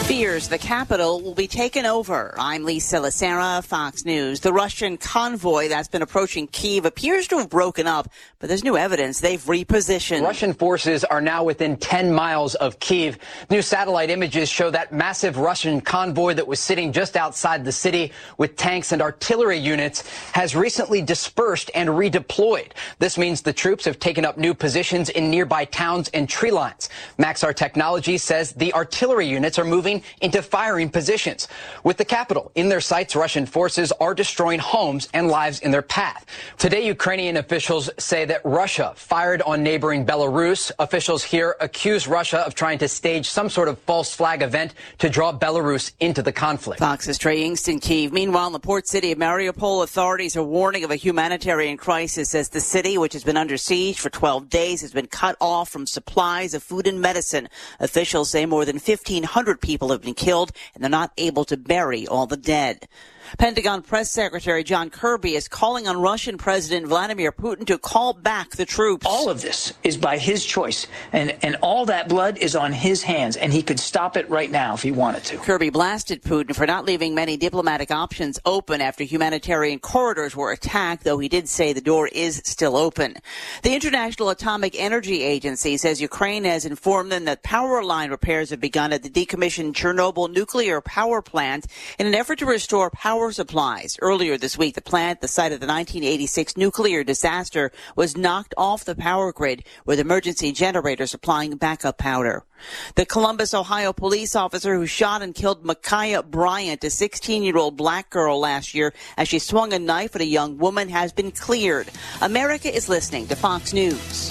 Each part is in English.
Fears the capital will be taken over. I'm Lisa Lacera, Fox News. The Russian convoy that's been approaching Kyiv appears to have broken up, but there's new evidence they've repositioned. Russian forces are now within 10 miles of Kyiv. New satellite images show that massive Russian convoy that was sitting just outside the city with tanks and artillery units has recently dispersed and redeployed. This means the troops have taken up new positions in nearby towns and tree lines. Maxar Technologies says the artillery units are moving into firing positions. With the capital in their sights, Russian forces are destroying homes and lives in their path. Today, Ukrainian officials say that Russia fired on neighboring Belarus. Officials here accuse Russia of trying to stage some sort of false flag event to draw Belarus into the conflict. Fox's Trey Yingst in Kyiv. Meanwhile, in the port city of Mariupol, authorities are warning of a humanitarian crisis as the city, which has been under siege for 12 days, has been cut off from supplies of food and medicine. Officials say more than 1,500 people have been killed, and they're not able to bury all the dead. Pentagon Press Secretary John Kirby is calling on Russian President Vladimir Putin to call back the troops. All of this is by his choice, and all that blood is on his hands, and he could stop it right now if he wanted to. Kirby blasted Putin for not leaving many diplomatic options open after humanitarian corridors were attacked, though he did say the door is still open. The International Atomic Energy Agency says Ukraine has informed them that power line repairs have begun at the decommissioned Chernobyl nuclear power plant in an effort to restore power supplies. Earlier this week, the plant, the site of the 1986 nuclear disaster, was knocked off the power grid with emergency generators supplying backup power. The Columbus, Ohio police officer who shot and killed Micaiah Bryant, a 16-year-old black girl, last year as she swung a knife at a young woman, has been cleared. America is listening to Fox News.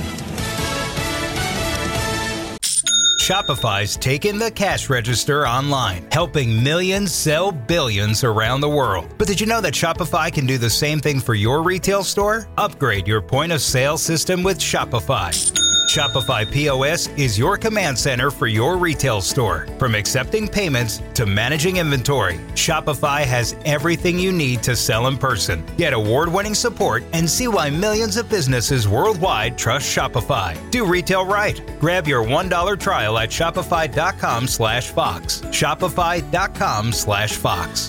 Shopify's taken the cash register online, helping millions sell billions around the world. But did you know that Shopify can do the same thing for your retail store? Upgrade your point of sale system with Shopify. Shopify POS is your command center for your retail store. From accepting payments to managing inventory, Shopify has everything you need to sell in person. Get award-winning support and see why millions of businesses worldwide trust Shopify. Do retail right. Grab your $1 trial at shopify.com/Fox. Shopify.com/Fox.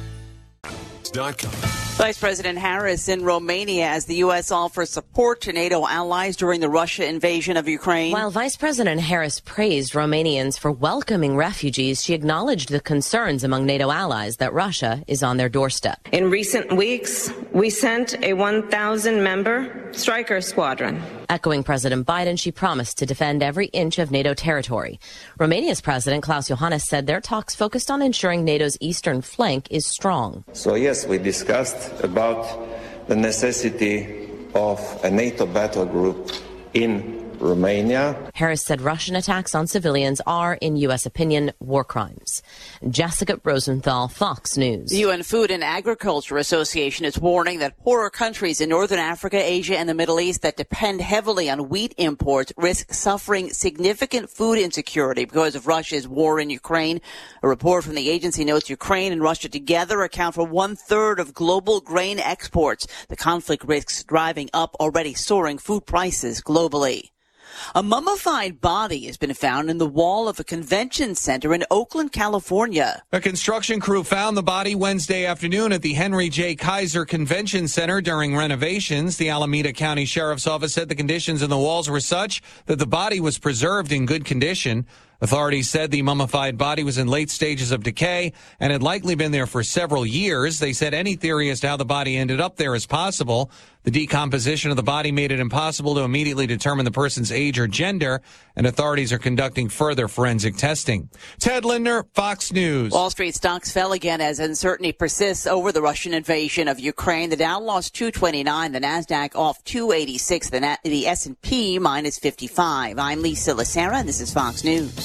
Vice President Harris in Romania as the U.S. offers support to NATO allies during the Russia invasion of Ukraine. While Vice President Harris praised Romanians for welcoming refugees, she acknowledged the concerns among NATO allies that Russia is on their doorstep. In recent weeks, we sent a 1,000-member Stryker squadron. Echoing President Biden, she promised to defend every inch of NATO territory. Romania's President Klaus Iohannis said their talks focused on ensuring NATO's eastern flank is strong. So yes, we discussed about the necessity of a NATO battle group in Romania. Harris said Russian attacks on civilians are, in U.S. opinion, war crimes. Jessica Rosenthal, Fox News. The UN Food and Agriculture Association is warning that poorer countries in Northern Africa, Asia, and the Middle East that depend heavily on wheat imports risk suffering significant food insecurity because of Russia's war in Ukraine. A report from the agency notes Ukraine and Russia together account for 1/3 of global grain exports. The conflict risks driving up already soaring food prices globally. A mummified body has been found in the wall of a convention center in Oakland, California. A construction crew found the body Wednesday afternoon at the Henry J. Kaiser Convention Center during renovations. The Alameda County Sheriff's Office said the conditions in the walls were such that the body was preserved in good condition. Authorities said the mummified body was in late stages of decay and had likely been there for several years. They said any theory as to how the body ended up there is possible. The decomposition of the body made it impossible to immediately determine the person's age or gender, and authorities are conducting further forensic testing. Ted Lindner, Fox News. Wall Street stocks fell again as uncertainty persists over the Russian invasion of Ukraine. The Dow lost 229, the Nasdaq off 286, the S&P minus 55. I'm Lisa Lacera, and this is Fox News.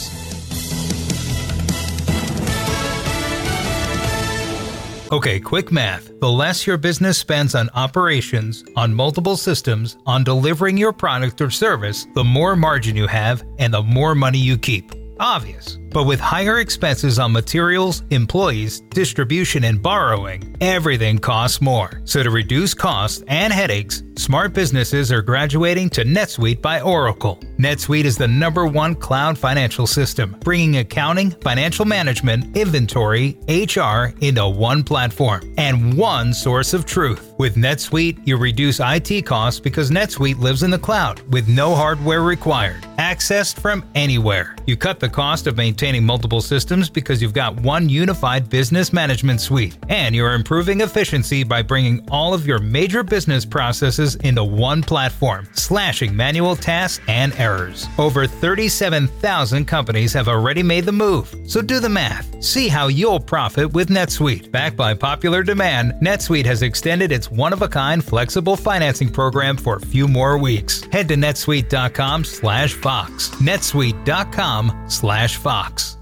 Okay, quick math. The less your business spends on operations, on multiple systems, on delivering your product or service, the more margin you have and the more money you keep. Obvious. But with higher expenses on materials, employees, distribution, and borrowing, everything costs more. So to reduce costs and headaches, smart businesses are graduating to NetSuite by Oracle. NetSuite is the #1 cloud financial system, bringing accounting, financial management, inventory, HR into one platform and one source of truth. With NetSuite, you reduce IT costs because NetSuite lives in the cloud with no hardware required, accessed from anywhere. You cut the cost of maintaining multiple systems because you've got one unified business management suite, and you're improving efficiency by bringing all of your major business processes into one platform, slashing manual tasks and errors. Over 37,000 companies have already made the move, so do the math. See how you'll profit with NetSuite. Backed by popular demand, NetSuite has extended its one-of-a-kind flexible financing program for a few more weeks. Head to netsuite.com/Fox. netsuite.com/Fox.